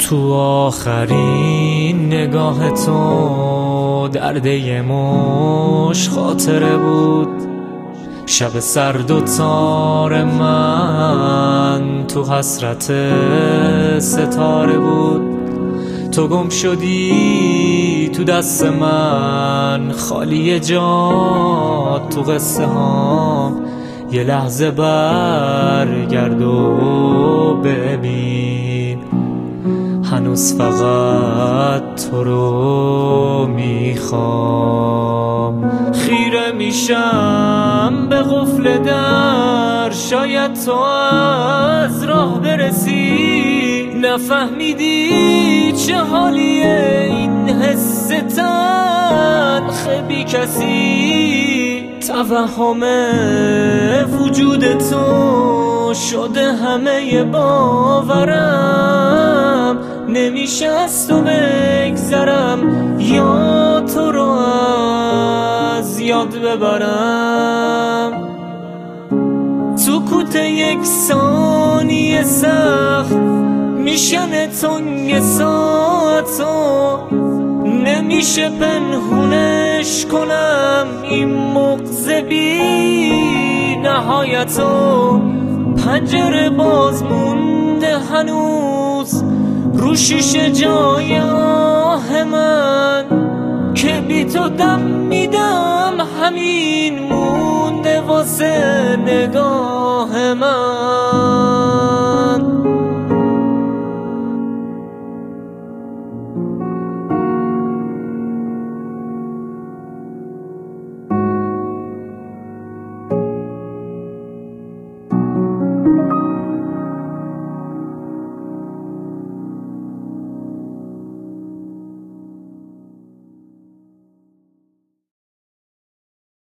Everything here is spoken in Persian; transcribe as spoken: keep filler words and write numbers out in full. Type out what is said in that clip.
تو آخرین نگاه تو درده مش خاطره بود، شب سرد و تار من تو حسرت ستاره بود. تو گم شدی تو دست من، خالی جا تو قصه هام. یه لحظه برگرد و ببین، هنوز فقط تو رو میخوام. خیره میشم به قفل در، شاید تو از راه برسی. نفهمیدی چه حالیه این حس تلخ بی کسی. توهم وجود تو شده همه باورم، نمیشه از تو بگذرم یا تو رو از یاد ببرم. سکوت یک ثانیه سخت میشن تنگ ساعتو، نمیشه پنهونش کنم این مغز بی نهایتو. پنجره باز مونده هنوز رو شیشه جای آه من، که بی تو دم میدم همین مونده واسه نگاه من.